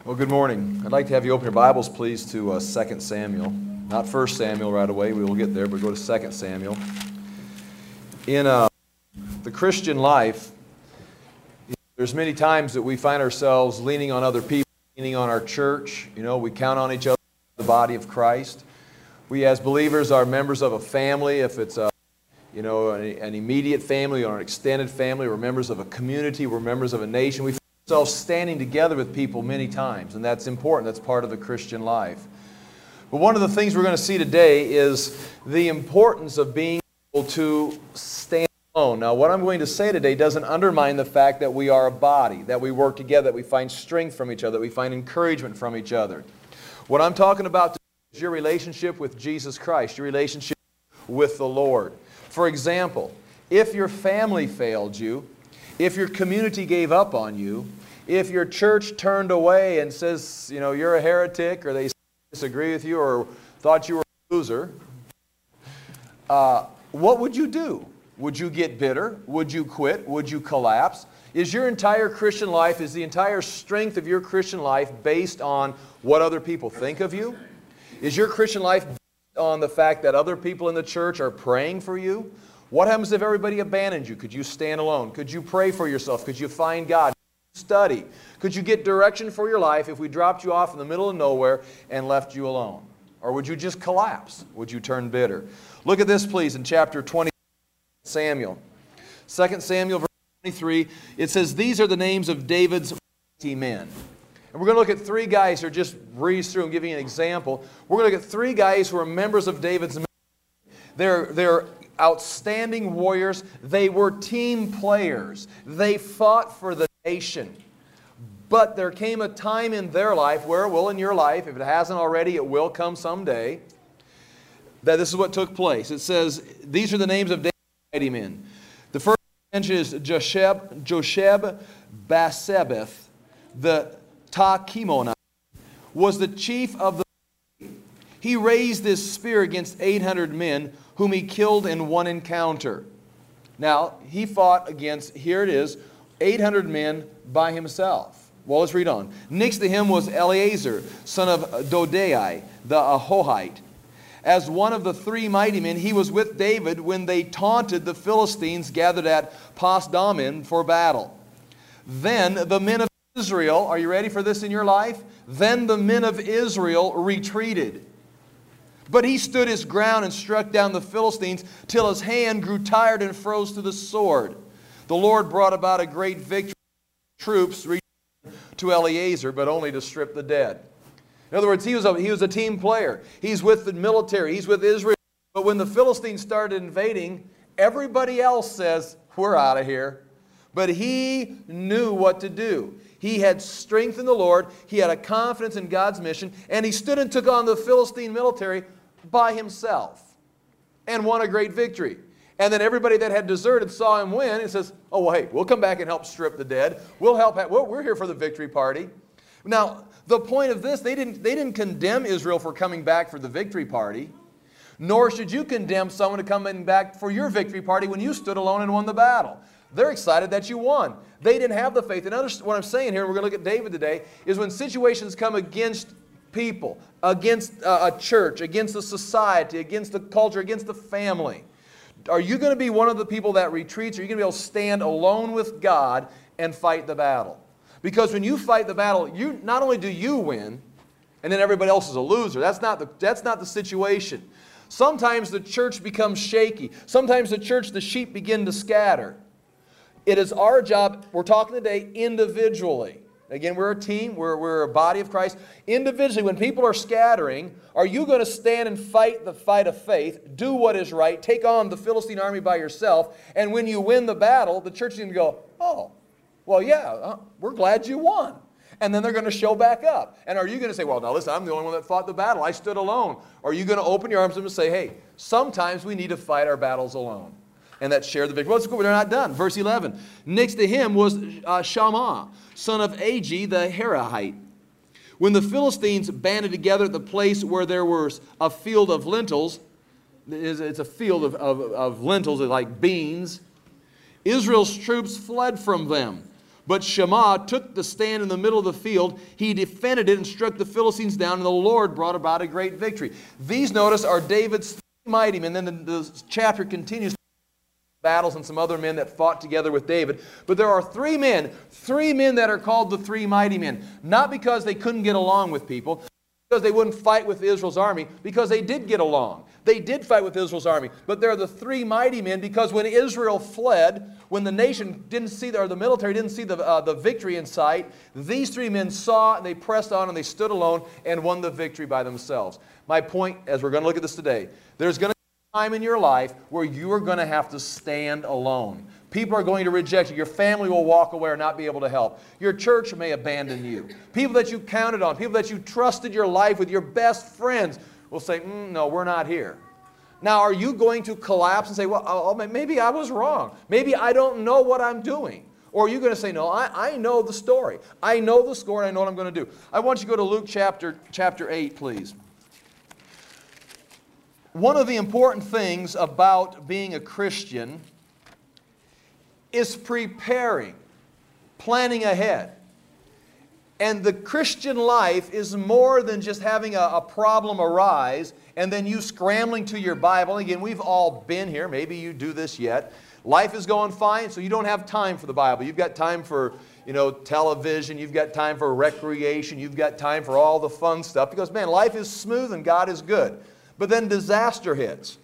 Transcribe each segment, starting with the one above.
Well, good morning. I'd like to have you open your Bibles, please, to 2 Samuel. Not 1 Samuel right away. We will get there, but go to 2 Samuel. In the Christian life, there's many times that we find ourselves leaning on other people, leaning on our church. You know, we count on each other, the body of Christ. We as believers are members of a family. If it's an immediate family or an extended family, we're members of a community, we're members of a nation. We ourselves standing together with people many times, and that's important. That's part of the Christian life. But one of the things we're going to see today is the importance of being able to stand alone. Now, what I'm going to say today doesn't undermine the fact that we are a body, that we work together, that we find strength from each other, that we find encouragement from each other. What I'm talking about today is your relationship with Jesus Christ, your relationship with the Lord. For example, if your family failed you, if your community gave up on you, if your church turned away and says, you know, you're a heretic, or they disagree with you, or thought you were a loser, what would you do? Would you get bitter? Would you quit? Would you collapse? Is your entire Christian life, is the entire strength of your Christian life based on what other people think of you? Is your Christian life based on the fact that other people in the church are praying for you? What happens if everybody abandoned you? Could you stand alone? Could you pray for yourself? Could you find God? Could you study? Could you get direction for your life if we dropped you off in the middle of nowhere and left you alone? Or would you just collapse? Would you turn bitter? Look at this, please, in chapter 20, Samuel. 2 Samuel, verse 23, it says, "These are the names of David's mighty men." And we're going to look at three guys here, just breeze through and give you an example. We're going to look at three guys who are members of David's men. They're outstanding warriors. They were team players. They fought for the nation. But there came a time in their life where, well, in your life, if it hasn't already, it will come someday, that this is what took place. It says, these are the names of David's mighty men. The first mention is Josheb Basebeth, the Tachimonite, was the chief of the. He raised this spear against 800 men, whom he killed in one encounter. Now, he fought against, here it is, 800 men by himself. Well, let's read on. Next to him was Eleazar, son of Dodai, the Ahohite. As one of the three mighty men, he was with David when they taunted the Philistines gathered at Pasdammim for battle. Then the men of Israel, are you ready for this in your life? Then the men of Israel retreated. But he stood his ground and struck down the Philistines till his hand grew tired and froze to the sword. The Lord brought about a great victory. Troops returned to Eleazar, but only to strip the dead. In other words, he was a team player. He's with the military. He's with Israel. But when the Philistines started invading, everybody else says, we're out of here. But he knew what to do. He had strength in the Lord. He had a confidence in God's mission. And he stood and took on the Philistine military by himself and won a great victory. And then everybody that had deserted saw him win and says, oh, well, hey, we'll come back and help strip the dead. We're here for the victory party. Now, the point of this, they didn't condemn Israel for coming back for the victory party. Nor should you condemn someone to come back for your victory party when you stood alone and won the battle. They're excited that you won. They didn't have the faith. And what I'm saying here, we're going to look at David today, is when situations come against people, against a church, against the society, against the culture, against the family, are you going to be one of the people that retreats, or are you going to be able to stand alone with God and fight the battle? Because when you fight the battle, you not only do you win, and then everybody else is a loser. That's not the situation. Sometimes the church becomes shaky. Sometimes the sheep begin to scatter. It is our job, we're talking today individually. Again, we're a team, we're a body of Christ. Individually, when people are scattering, are you going to stand and fight the fight of faith, do what is right, take on the Philistine army by yourself, and when you win the battle, the church is going to go, oh, well, yeah, we're glad you won. And then they're going to show back up. And are you going to say, well, now listen, I'm the only one that fought the battle. I stood alone. Or are you going to open your arms and say, hey, sometimes we need to fight our battles alone. And that share the victory. Well, it's cool, but they're not done. Verse 11. Next to him was Shammah, son of Agi the Herahite. When the Philistines banded together at the place where there was a field of lentils, it's a field of lentils like beans, Israel's troops fled from them. But Shammah took the stand in the middle of the field. He defended it and struck the Philistines down, and the Lord brought about a great victory. These, notice, are David's mighty men. Then the chapter continues battles and some other men that fought together with David. But there are three men that are called the three mighty men. Not because they couldn't get along with people, because they wouldn't fight with Israel's army, because they did get along. They did fight with Israel's army. But they're the three mighty men because when Israel fled, when the nation didn't see, or the military didn't see the victory in sight, these three men saw and they pressed on and they stood alone and won the victory by themselves. My point, as we're going to look at this today, there's going to be a time in your life where you are going to have to stand alone. People are going to reject you. Your family will walk away or not be able to help. Your church may abandon you. People that you counted on, people that you trusted your life with, your best friends will say, no, we're not here. Now, are you going to collapse and say, well, maybe I was wrong. Maybe I don't know what I'm doing. Or are you going to say, no, I know the story. I know the score and I know what I'm going to do. I want you to go to Luke chapter 8, please. One of the important things about being a Christian is preparing, planning ahead. And the Christian life is more than just having a problem arise and then you scrambling to your Bible. Again, we've all been here. Maybe you do this yet. Life is going fine, so you don't have time for the Bible. You've got time for, television. You've got time for recreation. You've got time for all the fun stuff because, man, life is smooth and God is good. But then disaster hits.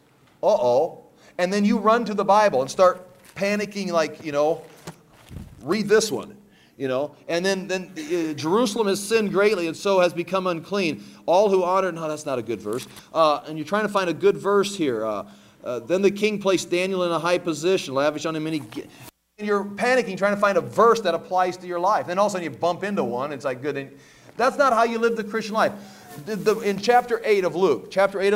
And then you run to the Bible and start panicking like, read this one. And then Jerusalem has sinned greatly and so has become unclean. All who honor, no, that's not a good verse. And you're trying to find a good verse here. Then the king placed Daniel in a high position, lavished on him many. And you're panicking, trying to find a verse that applies to your life. Then all of a sudden you bump into one. It's like good. And that's not how you live the Christian life. In chapter 8 of Luke,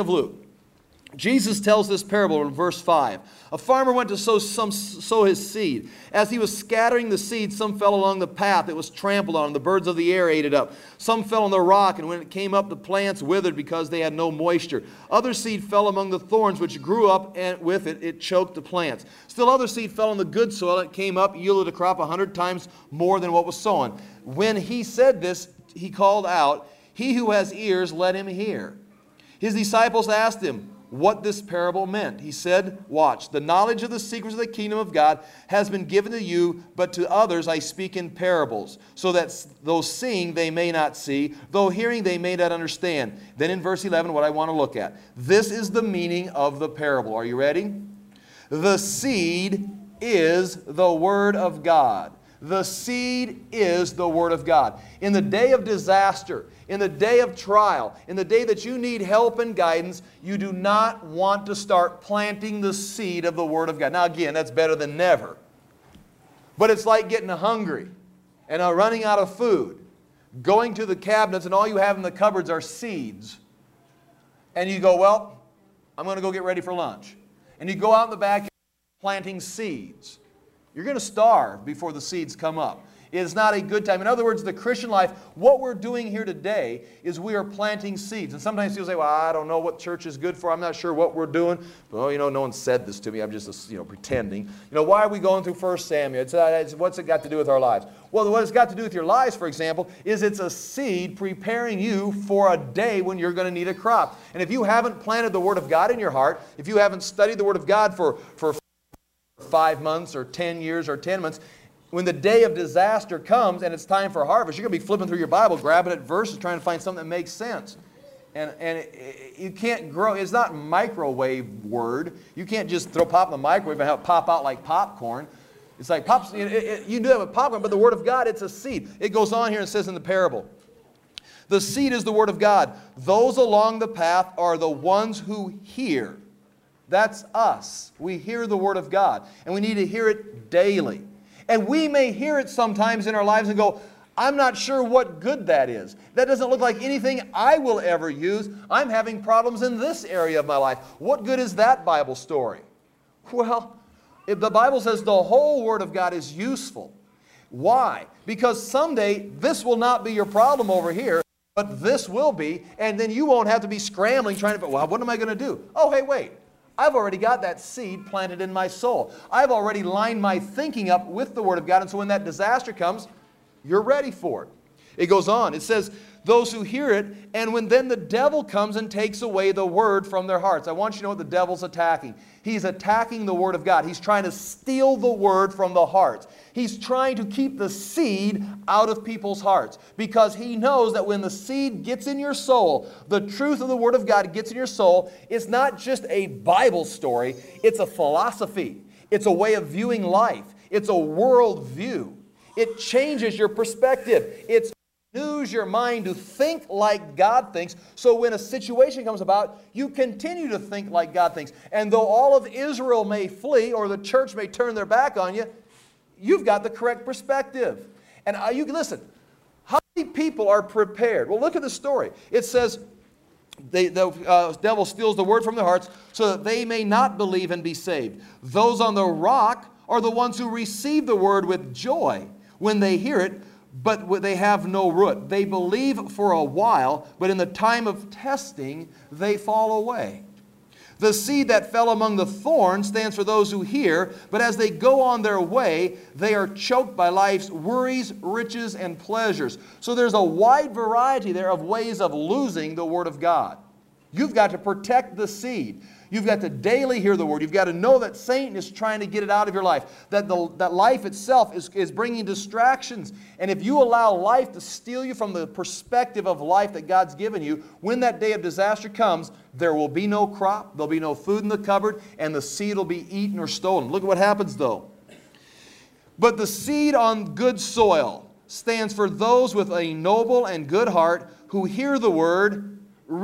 Jesus tells this parable in verse 5. A farmer went to sow his seed. As he was scattering the seed, some fell along the path. It was trampled on, and the birds of the air ate it up. Some fell on the rock, and when it came up, the plants withered because they had no moisture. Other seed fell among the thorns, which grew up, and with it choked the plants. Still other seed fell on the good soil, and it came up, yielded a crop 100 times more than what was sown. When he said this, he called out, "He who has ears, let him hear." His disciples asked him what this parable meant. He said, watch, the knowledge of the secrets of the kingdom of God has been given to you, but to others I speak in parables, so that though seeing they may not see, though hearing they may not understand. Then in verse 11, what I want to look at. This is the meaning of the parable. Are you ready? The seed is the Word of God. The seed is the Word of God. In the day of disaster, in the day of trial, in the day that you need help and guidance, you do not want to start planting the seed of the Word of God. Now again, that's better than never. But it's like getting hungry and running out of food, going to the cabinets and all you have in the cupboards are seeds. And you go, well, I'm going to go get ready for lunch. And you go out in the back planting seeds. You're going to starve before the seeds come up. It is not a good time. In other words, the Christian life, what we're doing here today is we are planting seeds. And sometimes people say, well, I don't know what church is good for. I'm not sure what we're doing. Well, no one said this to me. I'm just, pretending. Why are we going through 1 Samuel? What's it got to do with our lives? Well, what it's got to do with your lives, for example, is it's a seed preparing you for a day when you're going to need a crop. And if you haven't planted the Word of God in your heart, if you haven't studied the Word of God for 5 months or 10 years or 10 months, when the day of disaster comes and it's time for harvest, you're going to be flipping through your Bible, grabbing at verses, trying to find something that makes sense. And you can't grow. It's not microwave word. You can't just pop in the microwave and have it pop out like popcorn. It's like pops. You do that with popcorn, but the Word of God, it's a seed. It goes on here and says in the parable, the seed is the Word of God. Those along the path are the ones who hear. That's us. We hear the Word of God, and we need to hear it daily. And we may hear it sometimes in our lives and go, I'm not sure what good that is. That doesn't look like anything I will ever use. I'm having problems in this area of my life. What good is that Bible story? Well, if the Bible says the whole Word of God is useful. Why? Because someday this will not be your problem over here, but this will be, and then you won't have to be scrambling trying to, well, what am I going to do? Oh, hey, wait. I've already got that seed planted in my soul. I've already lined my thinking up with the Word of God, and so when that disaster comes, you're ready for it. It goes on. It says, those who hear it, and when then the devil comes and takes away the Word from their hearts. I want you to know what the devil's attacking. He's attacking the Word of God. He's trying to steal the Word from the hearts. He's trying to keep the seed out of people's hearts because he knows that when the seed gets in your soul, the truth of the Word of God gets in your soul, it's not just a Bible story, it's a philosophy. It's a way of viewing life. It's a world view. It changes your perspective. It renews your mind to think like God thinks, so when a situation comes about, you continue to think like God thinks. And though all of Israel may flee or the church may turn their back on you, you've got the correct perspective. And you can listen, how many people are prepared? Well, look at the story. It says, the devil steals the Word from their hearts so that they may not believe and be saved. Those on the rock are the ones who receive the Word with joy when they hear it, but they have no root. They believe for a while, but in the time of testing, they fall away. The seed that fell among the thorns stands for those who hear, but as they go on their way, they are choked by life's worries, riches, and pleasures. So there's a wide variety there of ways of losing the Word of God. You've got to protect the seed. You've got to daily hear the Word. You've got to know that Satan is trying to get it out of your life, that life itself is bringing distractions. And if you allow life to steal you from the perspective of life that God's given you, when that day of disaster comes, there will be no crop, there'll be no food in the cupboard, and the seed will be eaten or stolen. Look at what happens though. But the seed on good soil stands for those with a noble and good heart who hear the Word,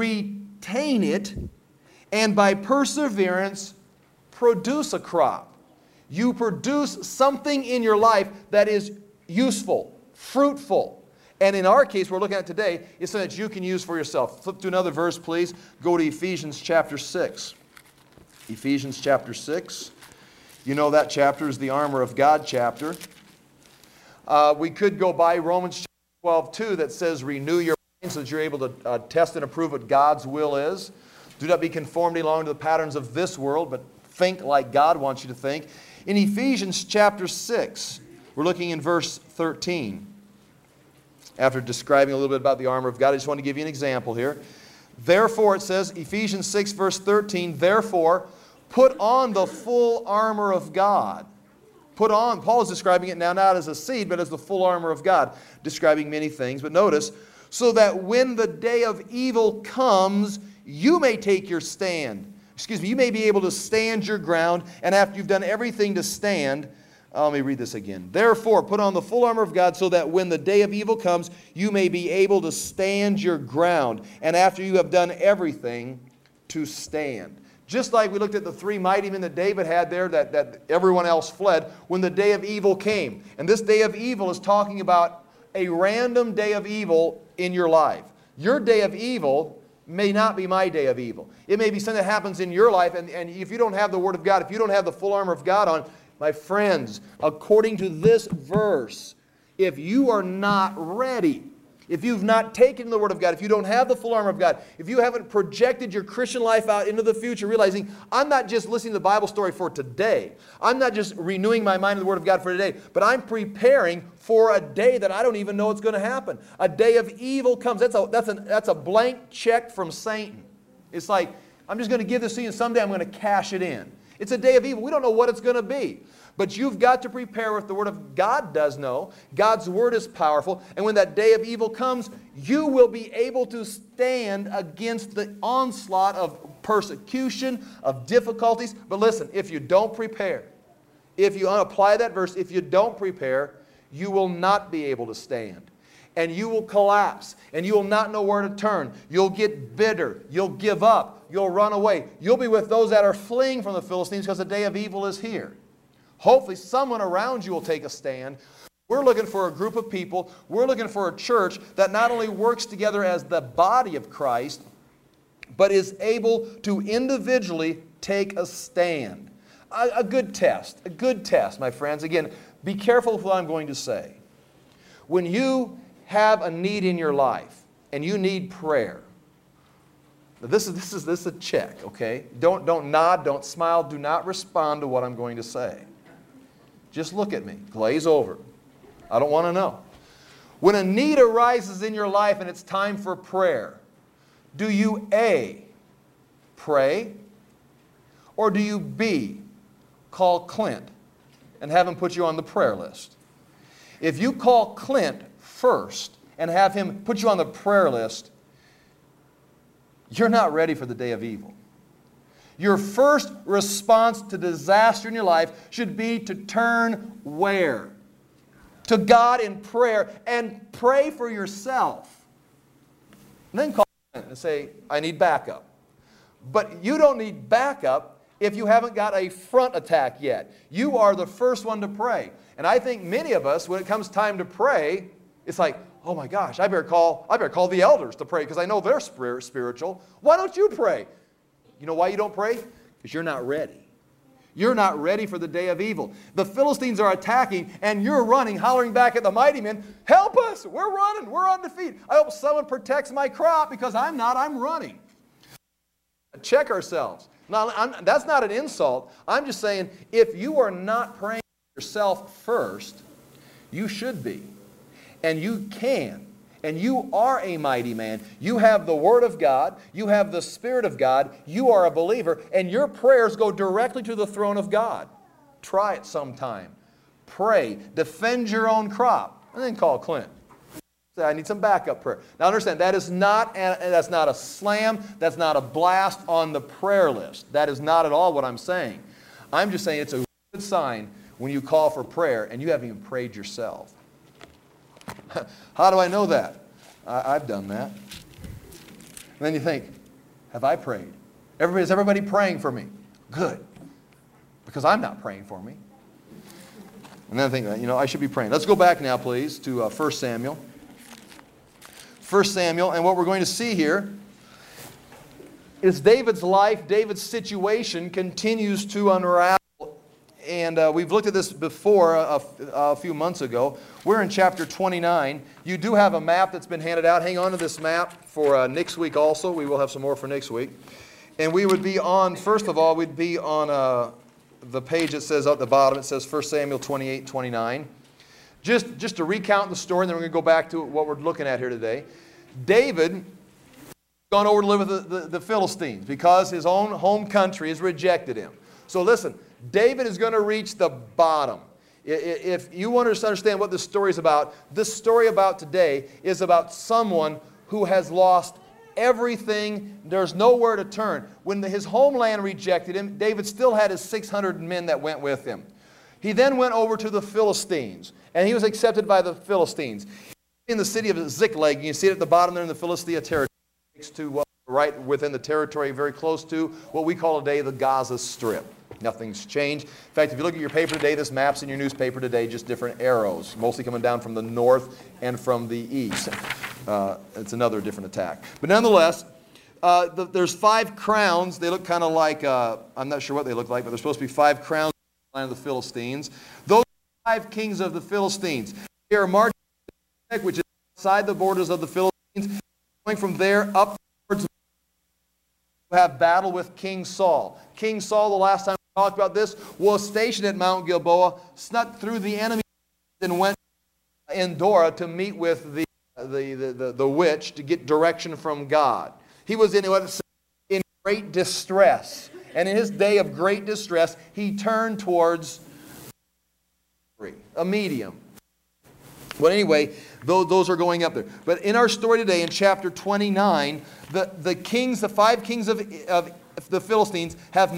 retain it, and by perseverance, produce a crop. You produce something in your life that is useful, fruitful. And in our case, we're looking at today, is something that you can use for yourself. Flip to another verse, please. Go to Ephesians chapter 6. Ephesians chapter 6. You know that chapter is the armor of God chapter. We could go by Romans 12, 2 that says, renew your mind so that you're able to test and approve what God's will is. Do not be conformed any longer to the patterns of this world, but think like God wants you to think. In Ephesians chapter 6, we're looking in verse 13. After describing a little bit about the armor of God, I just want to give you an example here. Therefore, it says, Ephesians 6, verse 13, therefore, put on the full armor of God. Put on, Paul is describing it now not as a seed, but as the full armor of God, describing many things. But notice, so that when the day of evil comes, you may take your stand. You may be able to stand your ground, and after you've done everything to stand, let me read this again. Therefore, put on the full armor of God so that when the day of evil comes, you may be able to stand your ground, and after you have done everything, to stand. Just like we looked at the three mighty men that David had there, that everyone else fled, when the day of evil came. And this day of evil is talking about a random day of evil in your life. Your day of evil may not be my day of evil. It may be something that happens in your life, and if you don't have the Word of God, if you don't have the full armor of God on, my friends, according to this verse, if you are not ready, if you've not taken the Word of God, if you don't have the full armor of God, if you haven't projected your Christian life out into the future, realizing I'm not just listening to the Bible story for today, I'm not just renewing my mind to the Word of God for today, but I'm preparing for a day that I don't even know what's going to happen. A day of evil comes. That's a blank check from Satan. It's like, I'm just going to give this to you and someday I'm going to cash it in. It's a day of evil. We don't know what it's going to be. But you've got to prepare what the Word of God does know. God's Word is powerful. And when that day of evil comes, you will be able to stand against the onslaught of persecution, of difficulties. But listen, if you don't prepare, if you apply that verse, if you don't prepare, you will not be able to stand. And you will collapse. And you will not know where to turn. You'll get bitter. You'll give up. You'll run away. You'll be with those that are fleeing from the Philistines because the day of evil is here. Hopefully someone around you will take a stand. We're looking for a group of people. We're looking for a church that not only works together as the body of Christ, but is able to individually take a stand. A good test, my friends. Again, be careful with what I'm going to say. When you have a need in your life and you need prayer, This is a check, okay? Don't nod, don't smile, do not respond to what I'm going to say. Just look at me, glaze over. I don't want to know. When a need arises in your life and it's time for prayer, do you A, pray, or do you B, call Clint and have him put you on the prayer list? If you call Clint first and have him put you on the prayer list, you're not ready for the day of evil. Your first response to disaster in your life should be to turn where? To God in prayer, and pray for yourself. And then call and say, I need backup. But you don't need backup if you haven't got a front attack yet. You are the first one to pray. And I think many of us, when it comes time to pray, it's like, oh my gosh, I better call the elders to pray because I know they're spiritual. Why don't you pray? You know why you don't pray? Because you're not ready. You're not ready for the day of evil. The Philistines are attacking, and you're running, hollering back at the mighty men, help us! We're running. We're on defeat. I hope someone protects my crop because I'm not. I'm running. Check ourselves. Now, that's not an insult. I'm just saying, if you are not praying for yourself first, you should be. And you can. And you are a mighty man. You have the Word of God. You have the Spirit of God. You are a believer. And your prayers go directly to the throne of God. Try it sometime. Pray. Defend your own crop. And then call Clint. Say, I need some backup prayer. Now understand, that's not a slam. That's not a blast on the prayer list. That is not at all what I'm saying. I'm just saying it's a good sign when you call for prayer and you haven't even prayed yourself. How do I know that? I've done that. And then you think, have I prayed? Is everybody praying for me? Good. Because I'm not praying for me. And then I think, I should be praying. Let's go back now, please, to 1 Samuel. 1 Samuel, and what we're going to see here is David's life, David's situation continues to unravel. And we've looked at this before a few months ago. We're in chapter 29. You do have a map that's been handed out. Hang on to this map for next week also. We will have some more for next week. And we would be on, first of all, we'd be on the page that says at the bottom, it says 1 Samuel 28, 29. Just to recount the story, and then we're going to go back to what we're looking at here today. David gone over to live with the Philistines because his own home country has rejected him. So listen, David is going to reach the bottom. If you want to understand what this story is about, this story about today is about someone who has lost everything. There's nowhere to turn. When his homeland rejected him, David still had his 600 men that went with him. He then went over to the Philistines, and he was accepted by the Philistines. In the city of Ziklag, you see it at the bottom there in the Philistia territory, next to right within the territory, very close to what we call today the Gaza Strip. Nothing's changed. In fact, if you look at your paper today, this map's in your newspaper today, just different arrows, mostly coming down from the north and from the east. It's another different attack. But nonetheless, there's 5 crowns. They look kind of like, I'm not sure what they look like, but there's supposed to be 5 crowns in the land of the Philistines. Those 5 kings of the Philistines. They are marching, which is outside the borders of the Philistines, going from there up towards have battle with King Saul. King Saul, the last time we talked about this, was stationed at Mount Gilboa, snuck through the enemy, and went to Endora to meet with the witch to get direction from God. He was in great distress. And in his day of great distress, he turned towards a medium. But anyway, those are going up there. But in our story today, in chapter 29, the 5 kings of the Philistines have,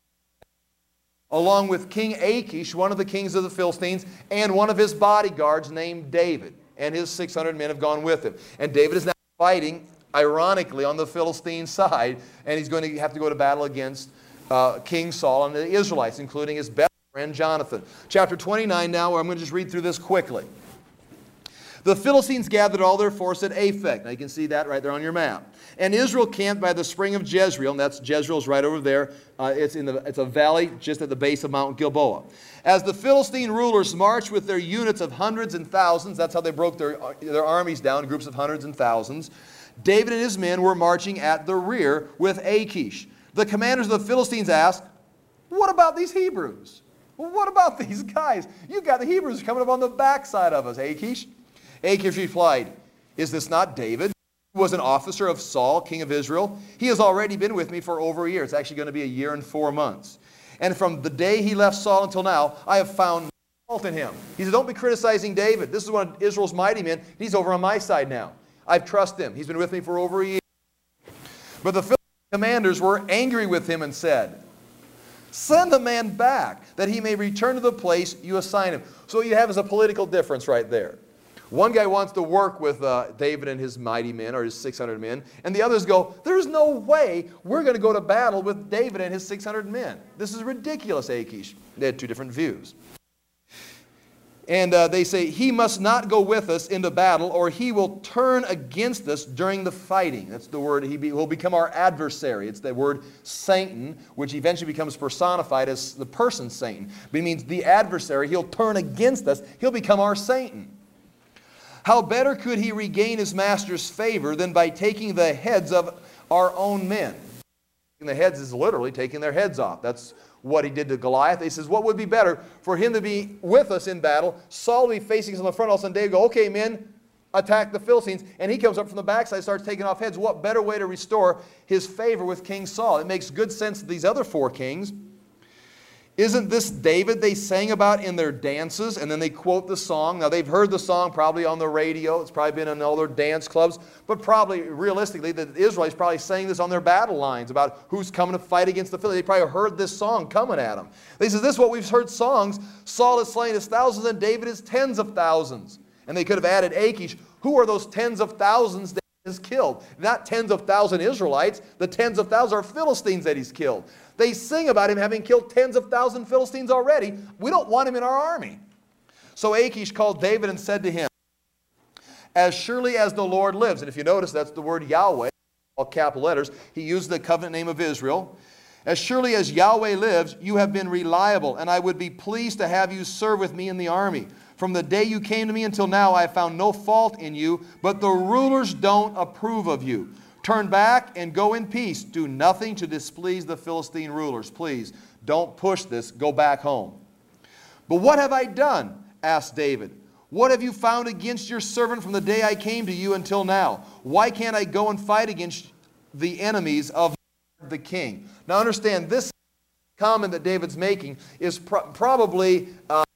along with King Achish, one of the kings of the Philistines, and one of his bodyguards named David. And his 600 men have gone with him. And David is now fighting, ironically, on the Philistine side. And he's going to have to go to battle against King Saul and the Israelites, including his best friend Jonathan. Chapter 29 now, I'm going to just read through this quickly. The Philistines gathered all their force at Aphek. Now you can see that right there on your map. And Israel camped by the spring of Jezreel, and that's Jezreel's right over there. It's a valley just at the base of Mount Gilboa. As the Philistine rulers marched with their units of hundreds and thousands, that's how they broke their armies down, groups of hundreds and thousands, David and his men were marching at the rear with Achish. The commanders of the Philistines asked, "What about these Hebrews? Well, what about these guys? You've got the Hebrews coming up on the backside of us, Achish." Achish replied, "Is this not David, who was an officer of Saul, king of Israel? He has already been with me for over a year." It's actually going to be a year and 4 months. "And from the day he left Saul until now, I have found no fault in him." He said, "Don't be criticizing David. This is one of Israel's mighty men. He's over on my side now. I trust him. He's been with me for over a year." But the Philistine commanders were angry with him and said, "Send the man back, that he may return to the place you assign him." So what you have is a political difference right there. One guy wants to work with David and his mighty men, or his 600 men, and the others go, "There's no way we're going to go to battle with David and his 600 men. This is ridiculous, Achish." They had two different views. And they say, "He must not go with us into battle, or he will turn against us during the fighting." That's the word, he will become our adversary. It's the word Satan, which eventually becomes personified as the person Satan. But it means the adversary. He'll turn against us. He'll become our Satan. "How better could he regain his master's favor than by taking the heads of our own men?" And the heads is literally taking their heads off. That's what he did to Goliath. He says, what would be better for him to be with us in battle? Saul will be facing us on the front. All of a sudden David go, "Okay, men, attack the Philistines." And he comes up from the backside, starts taking off heads. What better way to restore his favor with King Saul? It makes good sense to these other four kings. "Isn't this David they sang about in their dances?" And then they quote the song. Now they've heard the song probably on the radio. It's probably been in all their dance clubs. But probably, realistically, the Israelites probably sang this on their battle lines about who's coming to fight against the Philistines. They probably heard this song coming at them. They said, "This is what we've heard songs. Saul is slain his thousands and David is tens of thousands." And they could have added Achish. Who are those tens of thousands David has killed? Not tens of thousand Israelites. The tens of thousands are Philistines that he's killed. They sing about him having killed tens of thousand Philistines already. We don't want him in our army. So Achish called David and said to him, "As surely as the Lord lives," and if you notice, that's the word Yahweh, all capital letters. He used the covenant name of Israel. "As surely as Yahweh lives, you have been reliable, and I would be pleased to have you serve with me in the army. From the day you came to me until now, I have found no fault in you, but the rulers don't approve of you. Turn back and go in peace. Do nothing to displease the Philistine rulers." Please, don't push this. Go back home. "But what have I done?" asked David. "What have you found against your servant from the day I came to you until now? Why can't I go and fight against the enemies of the king?" Now understand, this comment that David's making is probably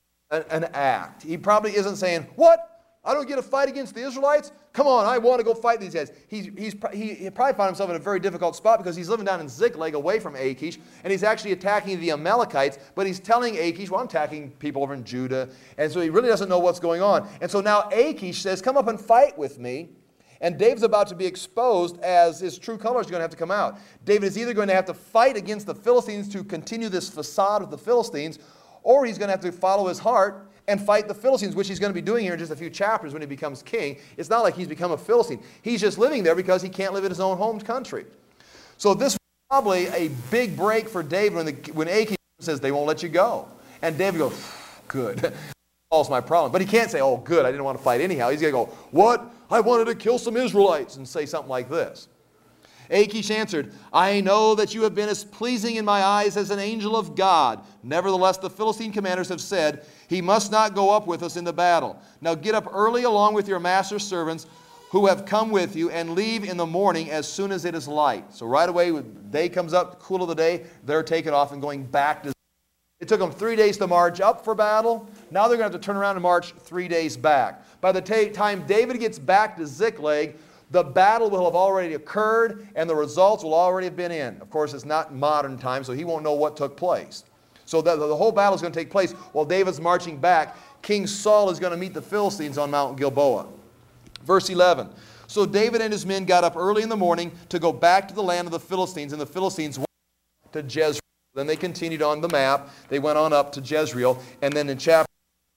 an act. He probably isn't saying, "What? I don't get to fight against the Israelites? Come on, I want to go fight these guys." He probably found himself in a very difficult spot because he's living down in Ziklag away from Achish, and he's actually attacking the Amalekites, but he's telling Achish, "Well, I'm attacking people over in Judah," and so he really doesn't know what's going on. And so now Achish says, "Come up and fight with me," and David's about to be exposed as his true colors are going to have to come out. David is either going to have to fight against the Philistines to continue this facade of the Philistines, or he's going to have to follow his heart and fight the Philistines, which he's going to be doing here in just a few chapters when he becomes king. It's not like he's become a Philistine. He's just living there because he can't live in his own home country. So this was probably a big break for David when Achish says, "They won't let you go." And David goes, "Good. Solves my problem." But he can't say, "Oh, good, I didn't want to fight anyhow." He's going to go, "What? I wanted to kill some Israelites," and say something like this. Achish answered, "I know that you have been as pleasing in my eyes as an angel of God. Nevertheless, the Philistine commanders have said, 'He must not go up with us into battle.' Now get up early along with your master's servants who have come with you, and leave in the morning as soon as it is light." So right away, when day comes up, cool of the day, they're taking off and going back to. It took them 3 days to march up for battle. Now they're going to have to turn around and march 3 days back. By the time David gets back to Ziklag, the battle will have already occurred, and the results will already have been in. Of course, it's not modern time, so he won't know what took place. So the whole battle is going to take place while David's marching back. King Saul is going to meet the Philistines on Mount Gilboa. Verse 11. "So David and his men got up early in the morning to go back to the land of the Philistines, and the Philistines went to Jezreel." Then they continued on the map. They went on up to Jezreel, and then in chapter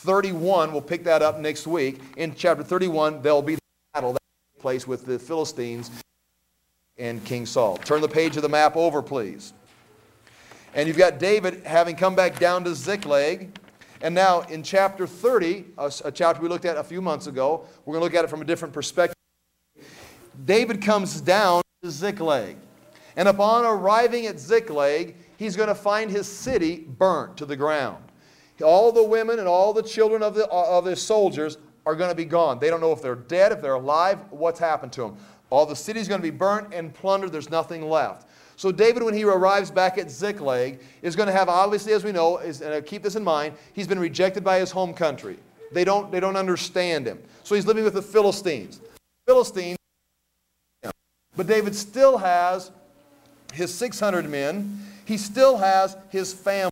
31, we'll pick that up next week. In chapter 31, there'll be the battle that takes place with the Philistines and King Saul. Turn the page of the map over, please. And you've got David having come back down to Ziklag. And now in chapter 30, a chapter we looked at a few months ago, we're going to look at it from a different perspective. David comes down to Ziklag. And upon arriving at Ziklag, he's going to find his city burnt to the ground. All the women and all the children of the soldiers are going to be gone. They don't know if they're dead, if they're alive, what's happened to them. All the city's going to be burnt and plundered. There's nothing left. So David, when he arrives back at Ziklag, is going to have, obviously, as we know, and keep this in mind, he's been rejected by his home country. They don't understand him. So he's living with the Philistines. But David still has his 600 men. He still has his family.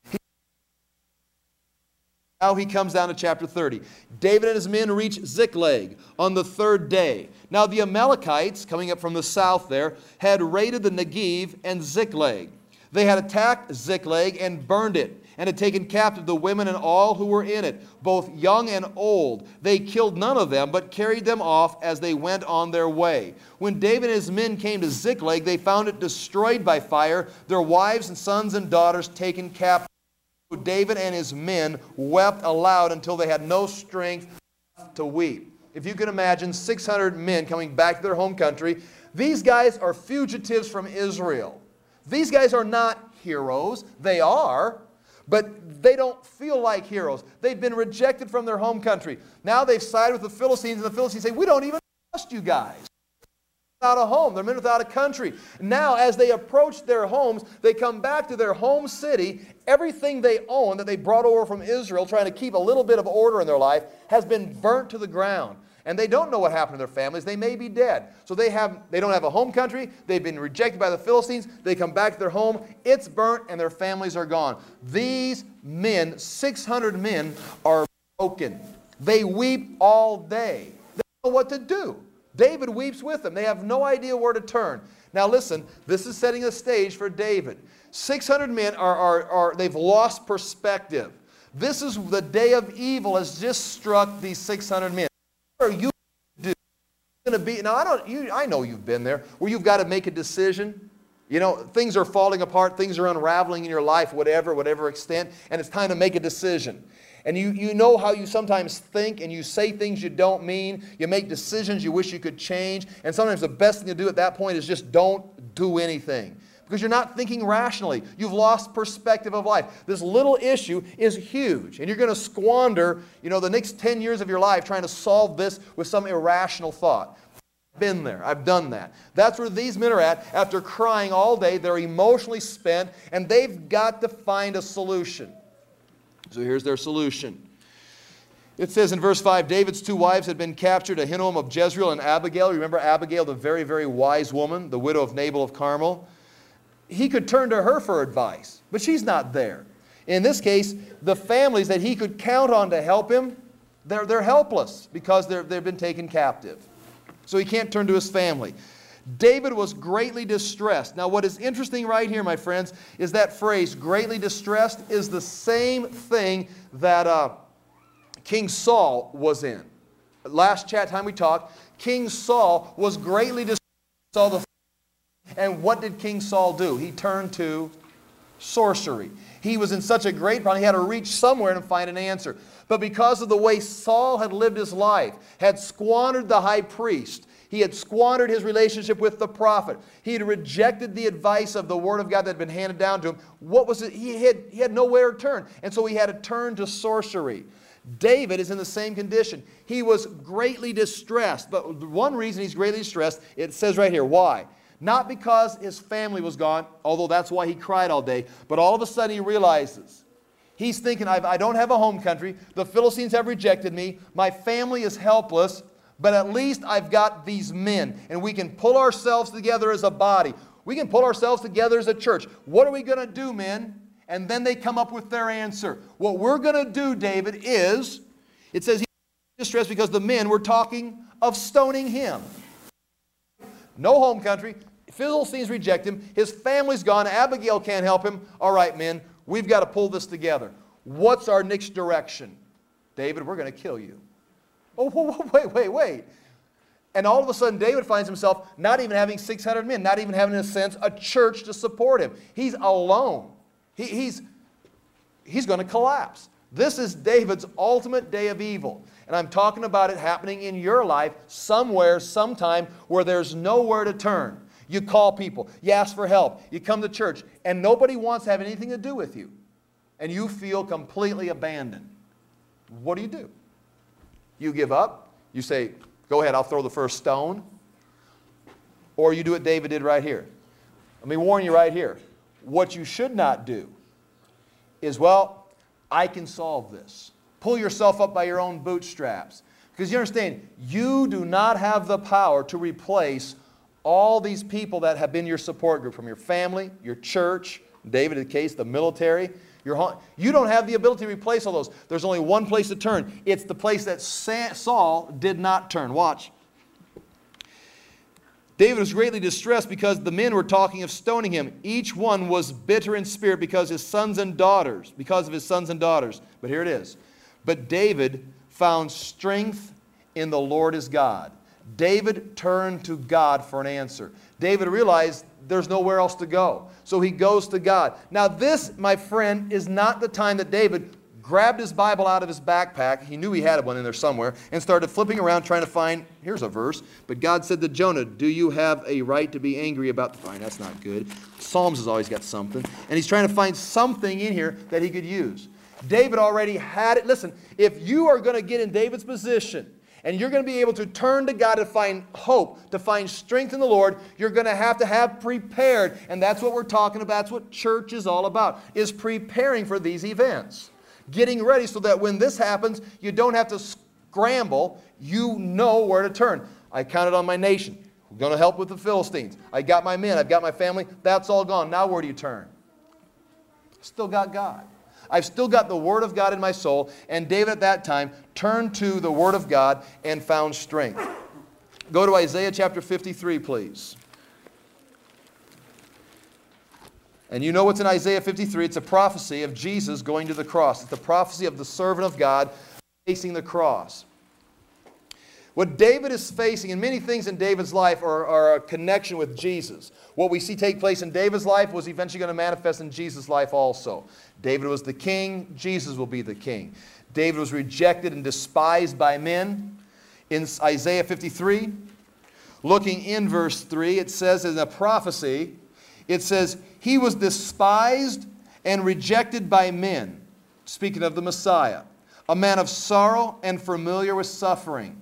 Now he comes down to chapter 30. David and his men reach Ziklag on the third day. Now the Amalekites, coming up from the south there, had raided the Negev and Ziklag. They had attacked Ziklag and burned it, and had taken captive the women and all who were in it, both young and old. They killed none of them, but carried them off as they went on their way. When David and his men came to Ziklag, they found it destroyed by fire, their wives and sons and daughters taken captive. David and his men wept aloud until they had no strength to weep. If you can imagine 600 men coming back to their home country, these guys are fugitives from Israel. These guys are not heroes. They are, but they don't feel like heroes. They've been rejected from their home country. Now they've sided with the Philistines, and the Philistines say, we don't even trust you guys. Without a home. They're men without a country. Now, as they approach their homes, they come back to their home city. Everything they own that they brought over from Israel, trying to keep a little bit of order in their life, has been burnt to the ground. And they don't know what happened to their families. They may be dead. So they don't have a home country. They've been rejected by the Philistines. They come back to their home. It's burnt, and their families are gone. These men, 600 men, are broken. They weep all day. They don't know what to do. David weeps with them. They have no idea where to turn. Now listen, this is setting the stage for David. 600 men they've lost perspective. This is the day of evil has just struck these 600 men. What are you going to do? Now I know you've been there, where you've got to make a decision. You know, things are falling apart, things are unraveling in your life, whatever extent, and it's time to make a decision. And you know how you sometimes think and you say things you don't mean. You make decisions you wish you could change. And sometimes the best thing to do at that point is just don't do anything. Because you're not thinking rationally. You've lost perspective of life. This little issue is huge. And you're going to squander, the next 10 years of your life trying to solve this with some irrational thought. I've been there. I've done that. That's where these men are at. After crying all day, they're emotionally spent, and they've got to find a solution. So here's their solution. It says in verse 5, David's two wives had been captured, Ahinoam of Jezreel and Abigail. Remember Abigail, the very, very wise woman, the widow of Nabal of Carmel? He could turn to her for advice, but she's not there. In this case, the families that he could count on to help him, they're helpless because they've been taken captive. So he can't turn to his family. David was greatly distressed. Now what is interesting right here, my friends, is that phrase, greatly distressed, is the same thing that King Saul was in. Last time we talked, King Saul was greatly distressed. And what did King Saul do? He turned to sorcery. He was in such a great problem, he had to reach somewhere and find an answer. But because of the way Saul had lived his life, had squandered the high priest, he had squandered his relationship with the prophet. He had rejected the advice of the Word of God that had been handed down to him. What was it? He had nowhere to turn. And so he had to turn to sorcery. David is in the same condition. He was greatly distressed. But one reason he's greatly distressed, it says right here, why? Not because his family was gone, although that's why he cried all day, but all of a sudden he realizes, he's thinking, I don't have a home country, the Philistines have rejected me, my family is helpless, but at least I've got these men, and we can pull ourselves together as a body. We can pull ourselves together as a church. What are we going to do, men? And then they come up with their answer. What we're going to do, David, is, it says he's distressed because the men were talking of stoning him. No home country. Philistines reject him. His family's gone. Abigail can't help him. All right, men, we've got to pull this together. What's our next direction? David, we're going to kill you. Oh, wait. And all of a sudden, David finds himself not even having 600 men, not even having, in a sense, a church to support him. He's alone. He's going to collapse. This is David's ultimate day of evil. And I'm talking about it happening in your life somewhere, sometime, where there's nowhere to turn. You call people, you ask for help, you come to church, and nobody wants to have anything to do with you. And you feel completely abandoned. What do? You give up. You say, go ahead, I'll throw the first stone. Or you do what David did right here. Let me warn you right here. What you should not do is, well, I can solve this. Pull yourself up by your own bootstraps. Because you understand, you do not have the power to replace all these people that have been your support group, from your family, your church, David in the case, the military, your home. You don't have the ability to replace all those. There's only one place to turn. It's the place that Saul did not turn. Watch. David was greatly distressed because the men were talking of stoning him. Each one was bitter in spirit because of his sons and daughters. But here it is. But David found strength in the Lord his God. David turned to God for an answer. David realized there's nowhere else to go. So he goes to God. Now this, my friend, is not the time that David grabbed his Bible out of his backpack. He knew he had one in there somewhere, and started flipping around trying to find, here's a verse. But God said to Jonah, do you have a right to be angry about the fine? That's not good. Psalms has always got something. And he's trying to find something in here that he could use. David already had it. Listen, if you are going to get in David's position, and you're going to be able to turn to God to find hope, to find strength in the Lord, you're going to have prepared. And that's what we're talking about. That's what church is all about, is preparing for these events. Getting ready so that when this happens, you don't have to scramble. You know where to turn. I counted on my nation. We're going to help with the Philistines. I got my men. I've got my family. That's all gone. Now where do you turn? Still got God. I've still got the Word of God in my soul. And David at that time turned to the Word of God and found strength. Go to Isaiah chapter 53, please. And you know what's in Isaiah 53. It's a prophecy of Jesus going to the cross. It's the prophecy of the servant of God facing the cross. What David is facing, and many things in David's life are a connection with Jesus. What we see take place in David's life was eventually going to manifest in Jesus' life also. David was the king. Jesus will be the king. David was rejected and despised by men. In Isaiah 53, looking in verse 3, it says in a prophecy, it says, he was despised and rejected by men. Speaking of the Messiah. A man of sorrow and familiar with suffering.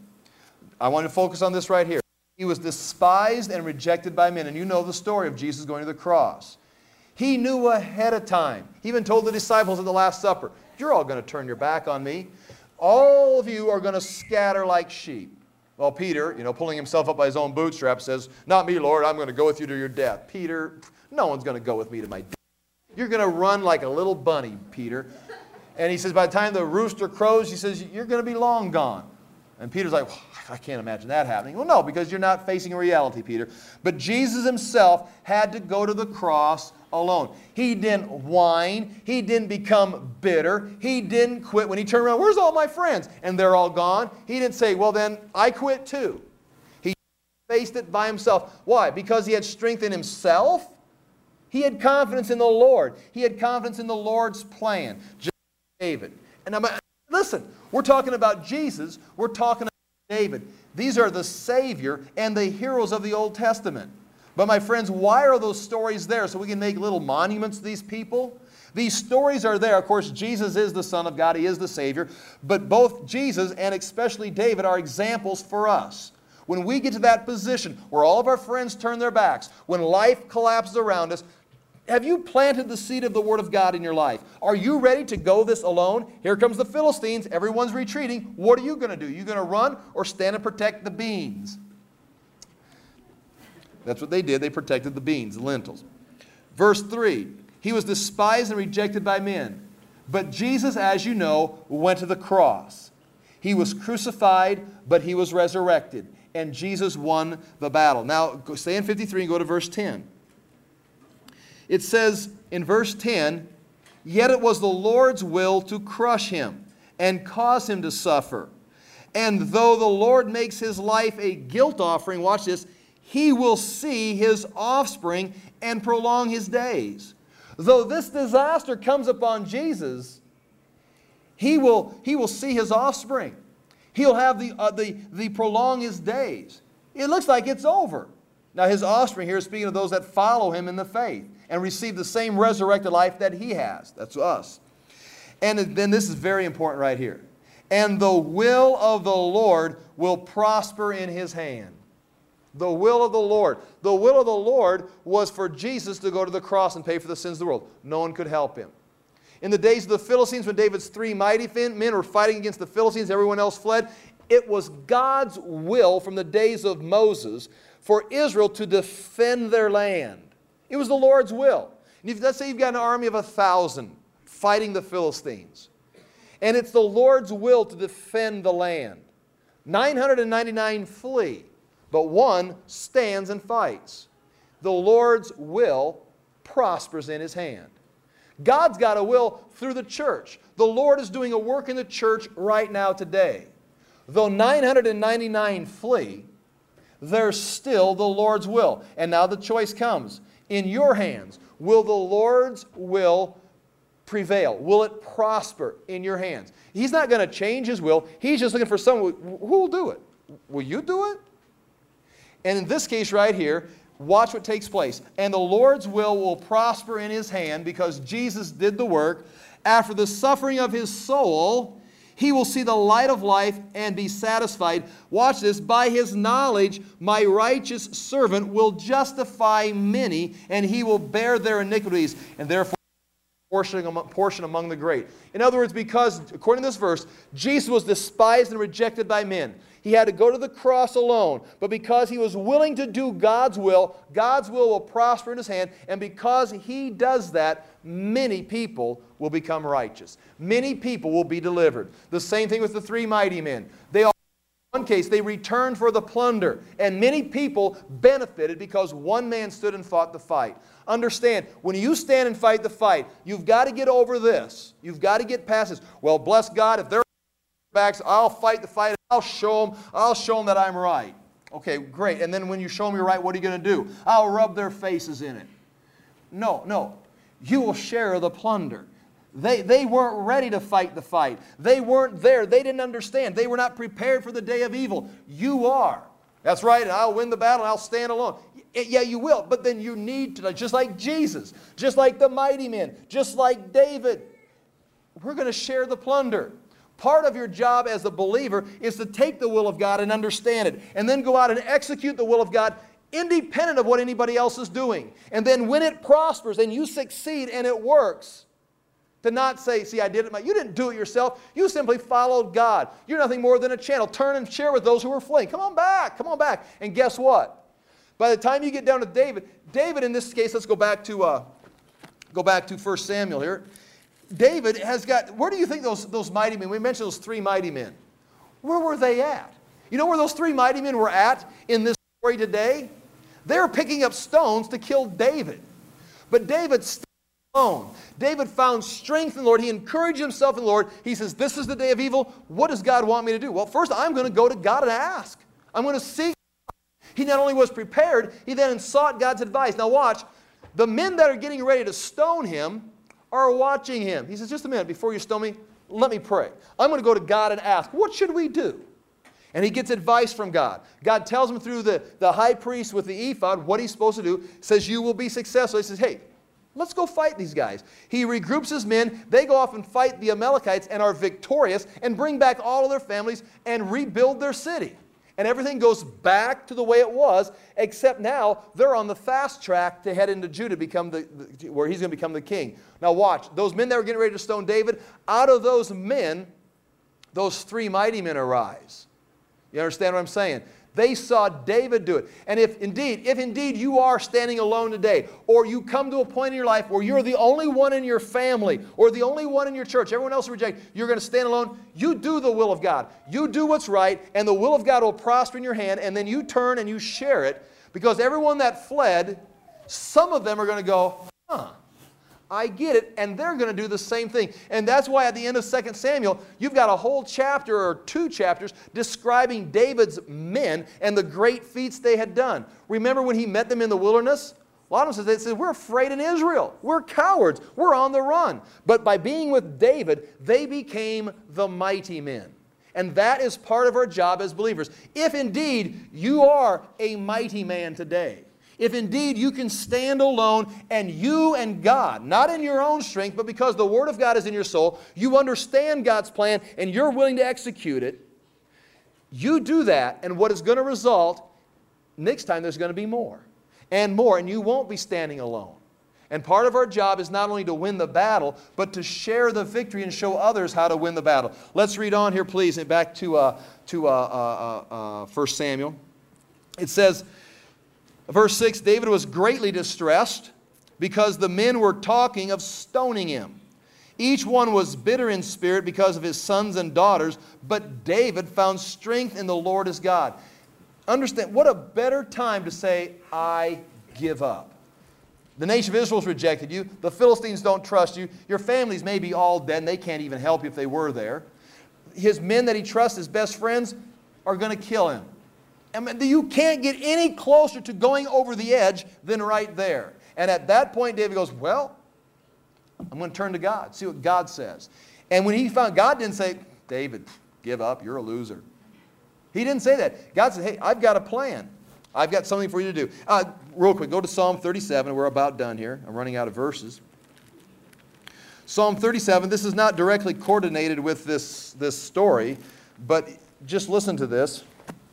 I want to focus on this right here. He was despised and rejected by men. And you know the story of Jesus going to the cross. He knew ahead of time. He even told the disciples at the Last Supper, you're all going to turn your back on me. All of you are going to scatter like sheep. Well, Peter, pulling himself up by his own bootstraps, says, not me, Lord, I'm going to go with you to your death. Peter, no one's going to go with me to my death. You're going to run like a little bunny, Peter. And he says, by the time the rooster crows, he says, you're going to be long gone. And Peter's like, I can't imagine that happening. Well, no, because you're not facing a reality, Peter. But Jesus himself had to go to the cross alone. He didn't whine. He didn't become bitter. He didn't quit. When he turned around, where's all my friends? And they're all gone. He didn't say, well, then I quit too. He faced it by himself. Why? Because he had strength in himself. He had confidence in the Lord. He had confidence in the Lord's plan. Just like David. And listen, we're talking about Jesus. We're talking about David. These are the Savior and the heroes of the Old Testament. But my friends, why are those stories there? So we can make little monuments to these people? These stories are there. Of course, Jesus is the Son of God. He is the Savior. But both Jesus and especially David are examples for us. When we get to that position where all of our friends turn their backs, when life collapses around us, have you planted the seed of the Word of God in your life? Are you ready to go this alone? Here comes the Philistines. Everyone's retreating. What are you going to do? You going to run or stand and protect the beans? That's what they did. They protected the beans, the lentils. Verse 3, he was despised and rejected by men. But Jesus, as you know, went to the cross. He was crucified, but he was resurrected. And Jesus won the battle. Now, stay in 53 and go to verse 10. It says in verse 10, yet it was the Lord's will to crush him. and cause him to suffer. And though the Lord makes his life a guilt offering, watch this, he will see his offspring and prolong his days. Though this disaster comes upon Jesus, he will see his offspring. He'll have the prolong his days. It looks like it's over. Now his offspring here is speaking of those that follow him in the faith and receive the same resurrected life that he has. That's us. And then this is very important right here. And the will of the Lord will prosper in his hand. The will of the Lord. The will of the Lord was for Jesus to go to the cross and pay for the sins of the world. No one could help him. In the days of the Philistines, when David's 3 mighty men were fighting against the Philistines, everyone else fled. It was God's will from the days of Moses for Israel to defend their land. It was the Lord's will. And if, let's say you've got an army of 1,000 fighting the Philistines. And it's the Lord's will to defend the land. 999 flee, but one stands and fights. The Lord's will prospers in his hand. God's got a will through the church. The Lord is doing a work in the church right now today. Though 999 flee, there's still the Lord's will. And now the choice comes. In your hands, will the Lord's will prevail? Will it prosper in your hands? He's not going to change his will. He's just looking for someone who will do it. Will you do it? And in this case right here, watch what takes place. And the Lord's will prosper in his hand because Jesus did the work. After the suffering of his soul, he will see the light of life and be satisfied. Watch this. By his knowledge, my righteous servant will justify many, and he will bear their iniquities, and therefore portion among the great. In other words, because, according to this verse, Jesus was despised and rejected by men. He had to go to the cross alone. But because he was willing to do God's will prosper in his hand. And because he does that, many people will become righteous. Many people will be delivered. The same thing with the 3 mighty men. In one case, they returned for the plunder. And many people benefited because one man stood and fought the fight. Understand, when you stand and fight the fight, you've got to get over this. You've got to get past this. Well, bless God, if they're backs, I'll fight the fight. I'll show them that I'm right. Okay, great. And then when you show them you're right, what are you going to do? I'll rub their faces in it. No. You will share the plunder. They weren't ready to fight the fight. They weren't there. They didn't understand. They were not prepared for the day of evil. You are. That's right, and I'll win the battle and I'll stand alone. Yeah, you will, but then you need to, just like Jesus, just like the mighty men, just like David, we're going to share the plunder. Part of your job as a believer is to take the will of God and understand it, and then go out and execute the will of God independent of what anybody else is doing. And then when it prospers and you succeed and it works, to not say, see, I did it. You didn't do it yourself. You simply followed God. You're nothing more than a channel. Turn and share with those who are fleeing. Come on back. Come on back. And guess what? By the time you get down to David in this case, let's go back to 1 Samuel here. David has got, where do you think those mighty men, we mentioned those 3 mighty men. Where were they at? You know where those 3 mighty men were at in this story today? They were picking up stones to kill David. But David stayed alone. David found strength in the Lord. He encouraged himself in the Lord. He says, this is the day of evil. What does God want me to do? Well, first I'm going to go to God and ask. I'm going to seek. He not only was prepared, he then sought God's advice. Now watch, the men that are getting ready to stone him are watching him. He says, just a minute, before you stone me, let me pray. I'm going to go to God and ask, what should we do? And he gets advice from God. God tells him through the high priest with the ephod what he's supposed to do. Says, you will be successful. He says, hey, let's go fight these guys. He regroups his men. They go off and fight the Amalekites and are victorious and bring back all of their families and rebuild their city. And everything goes back to the way it was, except now they're on the fast track to head into Judah, where he's going to become the king. Now watch, those men that were getting ready to stone David, out of those men, those 3 mighty men arise. You understand what I'm saying? They saw David do it. And if indeed you are standing alone today, or you come to a point in your life where you're the only one in your family, or the only one in your church, everyone else rejects, you're going to stand alone, you do the will of God. You do what's right, and the will of God will prosper in your hand, and then you turn and you share it, because everyone that fled, some of them are going to go, I get it, and they're going to do the same thing. And that's why at the end of 2 Samuel, you've got a whole chapter or 2 chapters describing David's men and the great feats they had done. Remember when he met them in the wilderness? A lot of them said, we're afraid in Israel. We're cowards. We're on the run. But by being with David, they became the mighty men. And that is part of our job as believers. If indeed you are a mighty man today, if indeed you can stand alone and you and God, not in your own strength, but because the Word of God is in your soul, you understand God's plan and you're willing to execute it, you do that, and what is going to result, next time there's going to be more and more, and you won't be standing alone. And part of our job is not only to win the battle, but to share the victory and show others how to win the battle. Let's read on here, please, and back to 1 Samuel. It says, verse 6, David was greatly distressed because the men were talking of stoning him. Each one was bitter in spirit because of his sons and daughters, but David found strength in the Lord his God. Understand, what a better time to say, I give up. The nation of Israel's rejected you. The Philistines don't trust you. Your families may be all dead, and they can't even help you if they were there. His men that he trusts, his best friends, are going to kill him. I mean, you can't get any closer to going over the edge than right there. And at that point, David goes, well, I'm going to turn to God, see what God says. And when he found, God didn't say, David, give up, you're a loser. He didn't say that. God said, hey, I've got a plan. I've got something for you to do. Real quick, go to Psalm 37. We're about done here. I'm running out of verses. Psalm 37, this is not directly coordinated with this story, but just listen to this.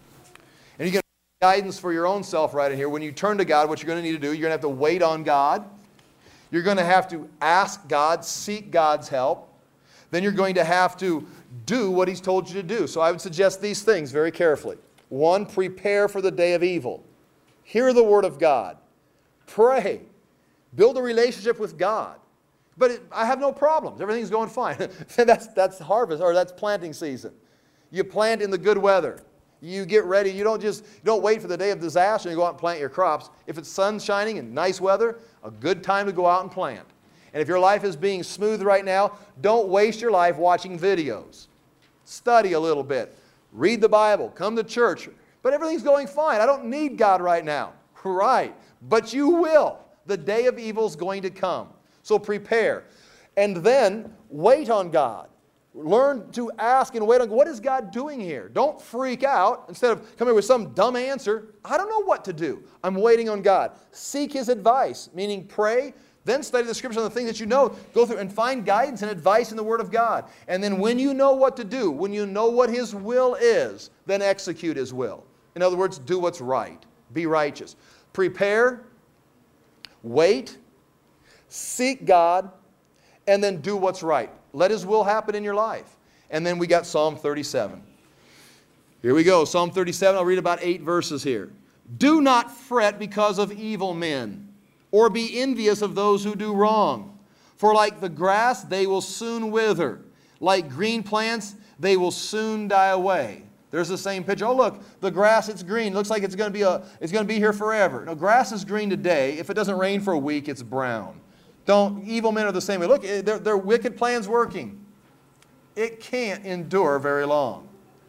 And you get guidance for your own self right in here. When you turn to God, what you're going to need to do, you're going to have to wait on God. You're going to have to ask God, seek God's help. Then you're going to have to do what He's told you to do. So I would suggest these things very carefully. 1, prepare for the day of evil. Hear the Word of God. Pray. Build a relationship with God. But I have no problems. Everything's going fine. That's harvest, or that's planting season. You plant in the good weather. You get ready. You don't wait for the day of disaster and you go out and plant your crops. If it's sun shining and nice weather, a good time to go out and plant. And if your life is being smooth right now, don't waste your life watching videos. Study a little bit. Read the Bible. Come to church. But everything's going fine. I don't need God right now. Right. But you will. The day of evil is going to come. So prepare. And then wait on God. Learn to ask and wait on, what is God doing here? Don't freak out. Instead of coming with some dumb answer, I don't know what to do. I'm waiting on God. Seek His advice, meaning pray, then study the Scriptures on the things that you know. Go through and find guidance and advice in the Word of God. And then when you know what to do, when you know what His will is, then execute His will. In other words, do what's right. Be righteous. Prepare, wait, seek God, and then do what's right. Let His will happen in your life. And then we got Psalm 37. Here we go. Psalm 37, I'll read about 8 verses here. Do not fret because of evil men, or be envious of those who do wrong. For like the grass, they will soon wither. Like green plants, they will soon die away. There's the same picture. Oh, look, the grass, it's green. Looks like it's going to be here forever. No, grass is green today. If it doesn't rain for a week, it's brown. Evil men are the same way. Look, their wicked plan's working. It can't endure very long.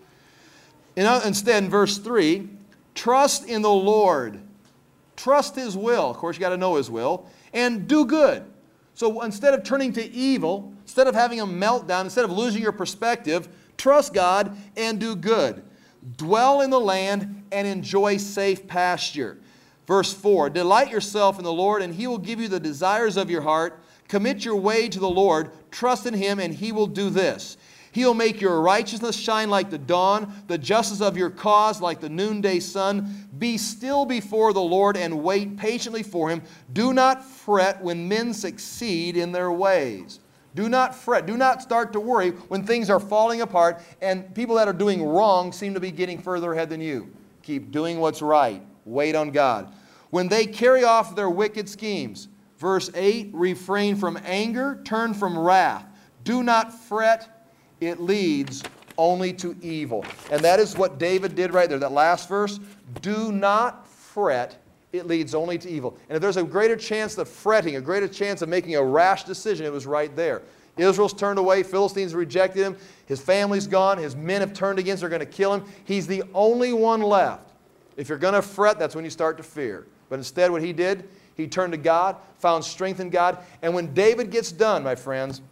Instead, in verse 3, trust in the Lord. Trust His will. Of course, you got to know His will. And do good. So instead of turning to evil, instead of having a meltdown, instead of losing your perspective, trust God and do good. Dwell in the land and enjoy safe pasture. Verse 4, delight yourself in the Lord, and He will give you the desires of your heart. Commit your way to the Lord. Trust in Him, and He will do this. He will make your righteousness shine like the dawn, the justice of your cause like the noonday sun. Be still before the Lord and wait patiently for Him. Do not fret when men succeed in their ways. Do not fret. Do not start to worry when things are falling apart and people that are doing wrong seem to be getting further ahead than you. Keep doing what's right. Wait on God. When they carry off their wicked schemes, verse 8, refrain from anger, turn from wrath. Do not fret, it leads only to evil. And that is what David did right there, that last verse. Do not fret, it leads only to evil. And if there's a greater chance of fretting, a greater chance of making a rash decision, it was right there. Israel's turned away. Philistines rejected him. His family's gone. His men have turned against him. They're going to kill him. He's the only one left. If you're going to fret, that's when you start to fear. But instead, what he did, he turned to God, found strength in God. And when David gets done, my friends,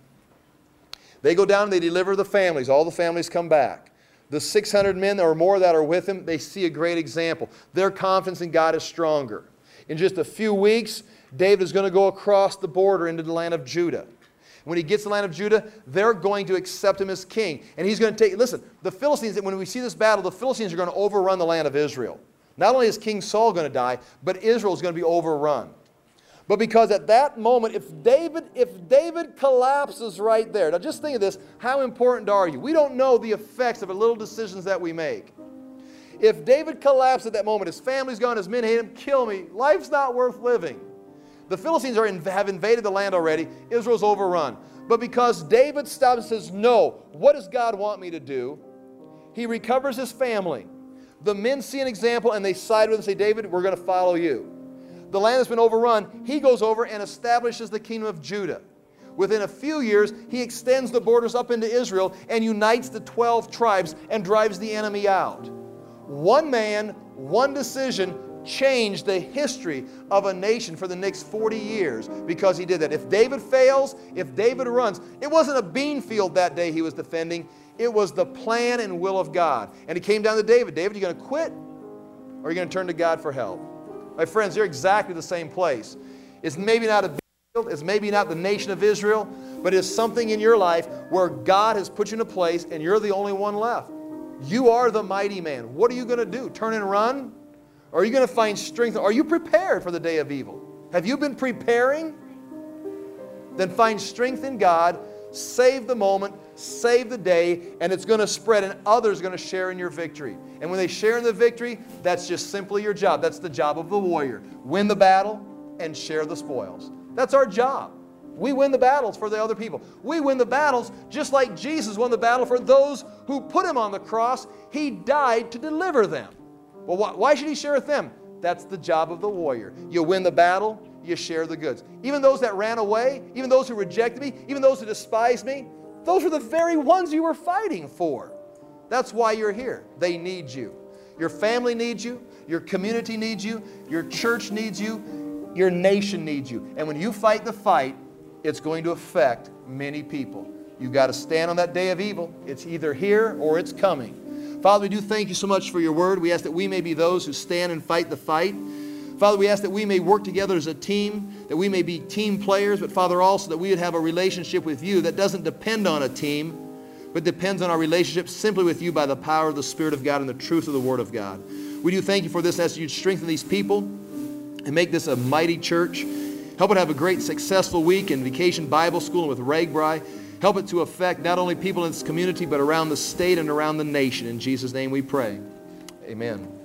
they go down and they deliver the families. All the families come back. The 600 men or more that are with him, they see a great example. Their confidence in God is stronger. In just a few weeks, David is going to go across the border into the land of Judah. When he gets to the land of Judah, they're going to accept him as king. And he's going to take, listen, the Philistines, when we see this battle, the Philistines are going to overrun the land of Israel. Not only is King Saul going to die, but Israel is going to be overrun. But because at that moment, if David collapses right there, now just think of this, how important are you? We don't know the effects of the little decisions that we make. If David collapsed at that moment, his family's gone, his men hate him, kill me, life's not worth living. The Philistines have invaded the land already. Israel's overrun. But because David stops and says, no, what does God want me to do? He recovers his family. The men see an example and they side with him and say, David, we're going to follow you. The land has been overrun. He goes over and establishes the kingdom of Judah. Within a few years, he extends the borders up into Israel and unites the 12 tribes and drives the enemy out. One man, one decision changed the history of a nation for the next 40 years because he did that. If David fails, if David runs, it wasn't a bean field that day he was defending. It was the plan and will of God. And it came down to David. David, are you going to quit or are you going to turn to God for help? My friends, you're exactly the same place. It's maybe not a bean field. It's maybe not the nation of Israel, but it's something in your life where God has put you in a place and you're the only one left. You are the mighty man. What are you going to do? Turn and run? Or are you going to find strength? Are you prepared for the day of evil? Have you been preparing? Then find strength in God, save the moment, save the day, and it's going to spread and others are going to share in your victory. And when they share in the victory, that's just simply your job. That's the job of the warrior. Win the battle and share the spoils. That's our job. We win the battles for the other people. We win the battles just like Jesus won the battle for those who put him on the cross. He died to deliver them. Well, why should he share with them? That's the job of the warrior. You win the battle, you share the goods. Even those that ran away, even those who rejected me, even those who despised me, those are the very ones you were fighting for. That's why you're here. They need you. Your family needs you. Your community needs you. Your church needs you. Your nation needs you. And when you fight the fight, it's going to affect many people. You've got to stand on that day of evil. It's either here or it's coming. Father, we do thank you so much for your word. We ask that we may be those who stand and fight the fight. Father, we ask that we may work together as a team, that we may be team players, but Father, also that we would have a relationship with you that doesn't depend on a team, but depends on our relationship simply with you by the power of the Spirit of God and the truth of the Word of God. We do thank you for this as you strengthen these people and make this a mighty church. Help it have a great, successful week in Vacation Bible School and with Ragbri. Help it to affect not only people in this community, but around the state and around the nation. In Jesus' name we pray. Amen.